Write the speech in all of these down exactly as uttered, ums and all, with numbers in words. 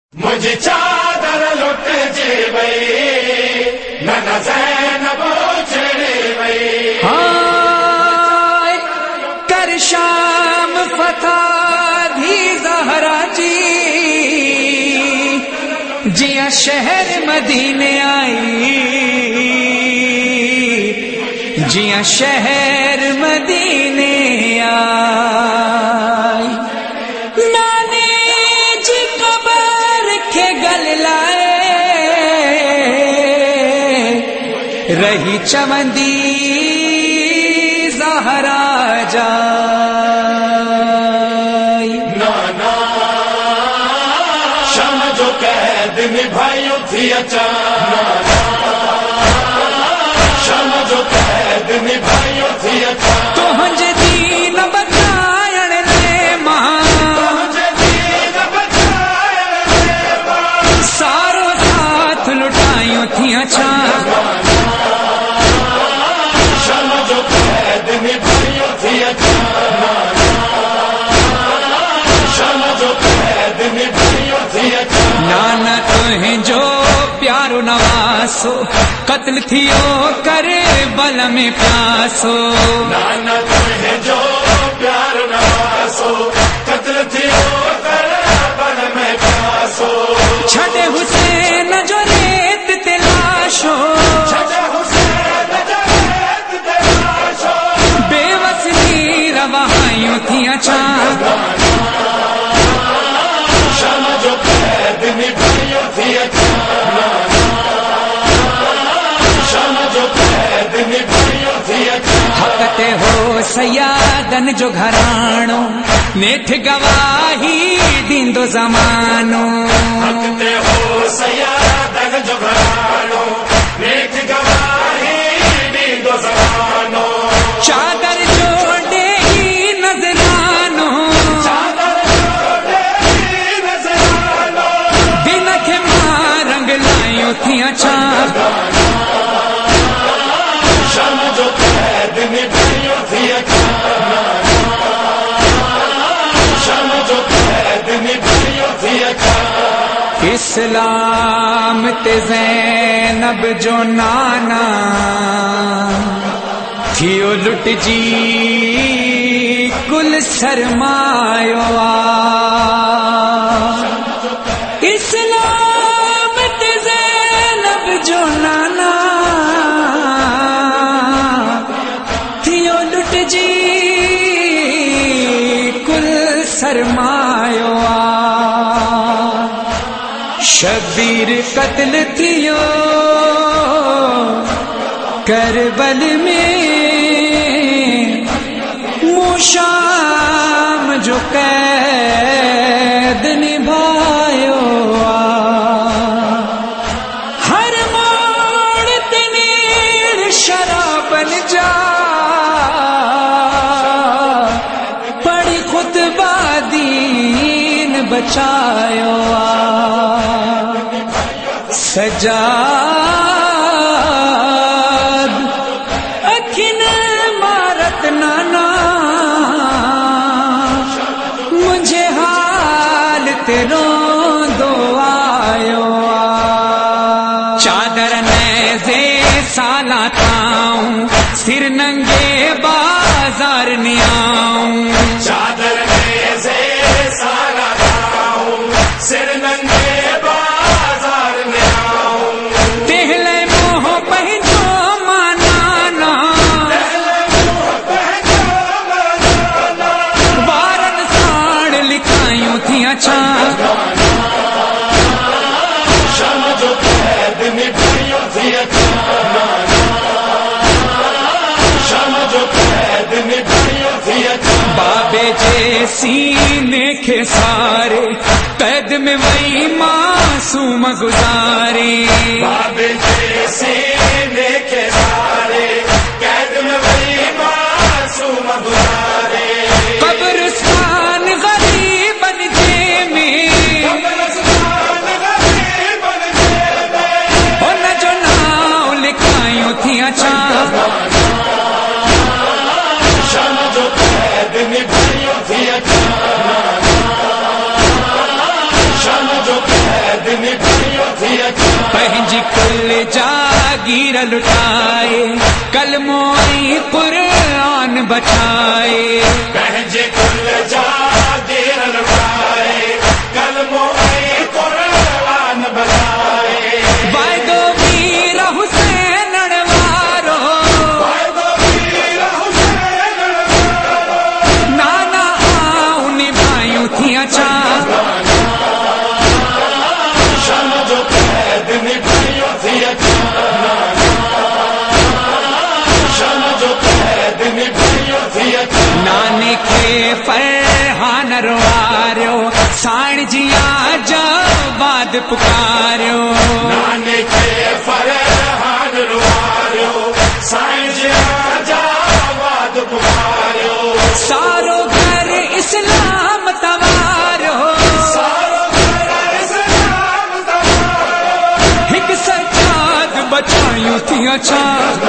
مجھے چادر لٹ جی بئی نہ زینب چڑے بئی ہائے کر شام فتح بھی زہرا جی جیا شہر مدینے آئی جیا شہر مدینے آئی نانے جی قبر کے گل لائے رہی چمندی زہرا جائی نانا شم جو قید نبھائیوں تھی اچانک شم جو قید نبھائیوں تھی اچانک تو ہنج دین بچائن نے ماں سارو ساتھ لٹائیوں تھی اچانک شم جو قید نبھائیوں تھی اچانک شم جو قید نبھائیوں تھی اچانک نانا تمہیں جو پیارو نواسو قتل تھیو کرے بل میں پیاسو نانا تمہیں جو پیار نواسو قتل تھیو کرے بل میں پیاسو چھڑے حسین جو ریت تلاشو چھڑے حسین جو ریت تلاشو بے وصلی روایوں تھی اچانک شم جو قید نبھائیوں تھی اچانک شم جو قید نبھائیوں تھی اچانک حقت ہو سیادن جو گھرانو نیٹھ گواہی دین دو زمانو حقتے ہو سیادن جو گھرانو نیک گواہی دین دو زمانو چادر جوڑے ہی نظرانو چادر جوڑے ہی نظرانو دن کے مارنگ لائیوں تھی اچانک شم جو قید نبھائیوں تھی اچانک شم جو قید نبھائیوں تھی اچانک اسلام تے زینب جو نانا تھیو لٹ جی کل سرمایو اسلام تے زینب جو نانا تھیو لٹ جی کل سرمایو شبیر قتل تھیو کربل میں موشام جو قید نبھائیو ہر موڑ تنیر شرابن جا پڑی خطبہ دین بچایو سجاد اکھن مارت نانا مجھے حال تیروں دو آیو چادر نیزے سالا تاؤں سر ننگے بازار نیاؤں چادر نیزے سارا تاؤں سر ننگے بازار میں آؤں تہلے موہ پہنچو مانانا بارن ساڑ لکھائیوں تھی اچانک شم جو قید نبھائیوں تھی اچانک شم جو قید نبھائیوں تھی اچانک بابے جیسینے کے سارے قید میں وہی معصوم گزارے بابے جیسے نیکے سارے قید میں وہی معصوم گزارے قبرستان غریبن جے میں قبرستان غریبن جے میں اور نہ جو ناؤ لکھائیوں تھی اچانک شم جو قید نبھائیوں تھی اچانک شم جو قید पंहिंजी कुल जागीर लुटाए कलमो ऐं क़ुरान बचाए पंहिंजे कुल जागीर लुटाए कलमो ऐं क़ुरान बचाए वाइदो वीर हुसैन वारो वाइदो वीर हुसैन वारो नाना आऊं निभायूं थिया छा शान जो कैद निभायो थी अचा शान जो कैद निभायो थी अचा नाने खे फरहान रुआरियो साण जिया जवाद पुकारियो नाने खे फरहान रुआरियो साईं जिया जवाद पुकारियो सारो घर इस्लाम तवारियो सारो घर इस्लाम तवारियो हिक सजाद बचायूं थिया छा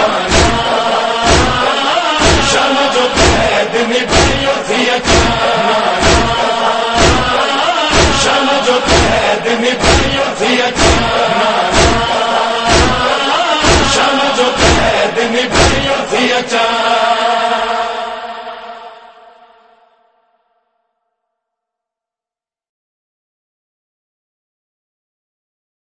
शान जो कैद निभायो थी अचा शान जो कैद निभायो थी अचा